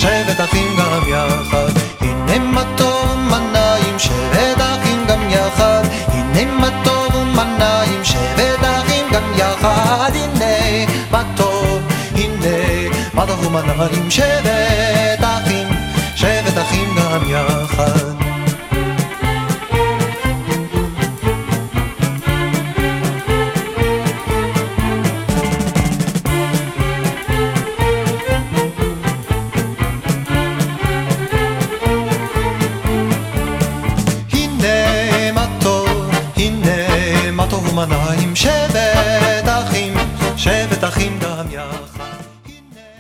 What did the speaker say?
שבט אחים גם יחד. הנה מה טוב ומה נעים, שבט אחים גם יחד. הנה מה טוב ומה נעים, שבט אחים גם יחד. הנה מה טוב, הנה מה טוב ומה נעים, שבט אחים גם יחד.